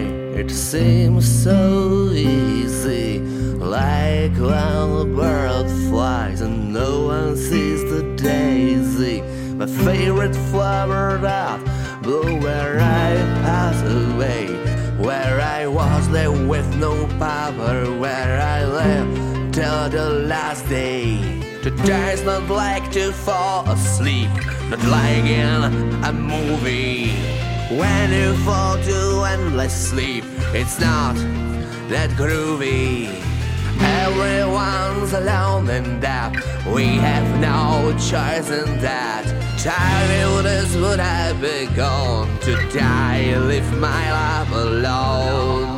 it seems so easy, like when a bird flies and no one sees the daisy. My favorite flower that blew where I pass away, where I was there with no power, where I live till the last day. Today's not like to fall asleep, not like in a movie. When you fall to endless sleep, it's not that groovy. Everyone's alone in that, we have no choice in that. Childhood is what I begun to die, leave my life alone.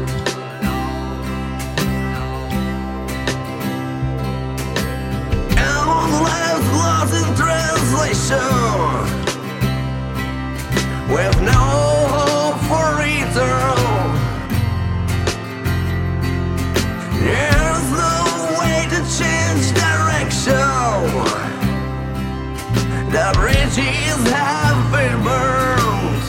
And life lost in translation, with no hope for return. There's no way to change direction. The bridges have been burned.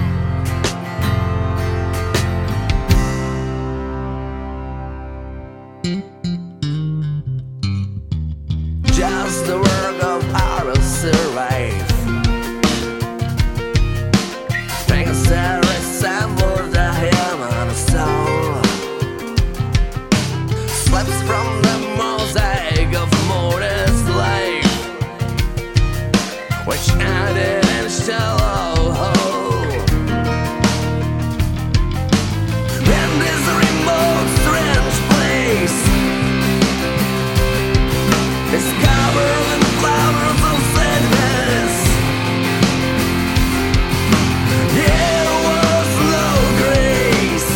Just the work of our survive. Things that resemble the human soul slips from the mosaic of modern life, which ended in shallow hole. In this remote, strange place, it's covered in flowers of sadness. There was no grace.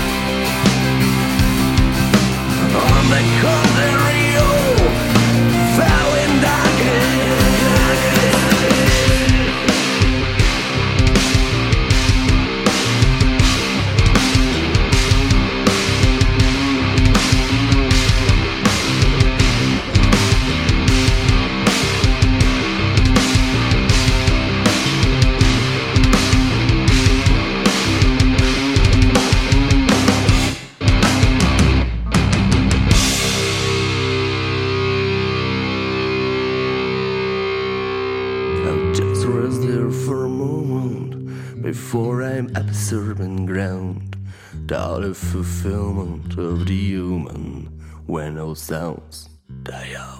On the contrary, fell in darkness. I'll just rest there for a moment before I'm absorbing ground. The fulfillment of the human when all sounds die out.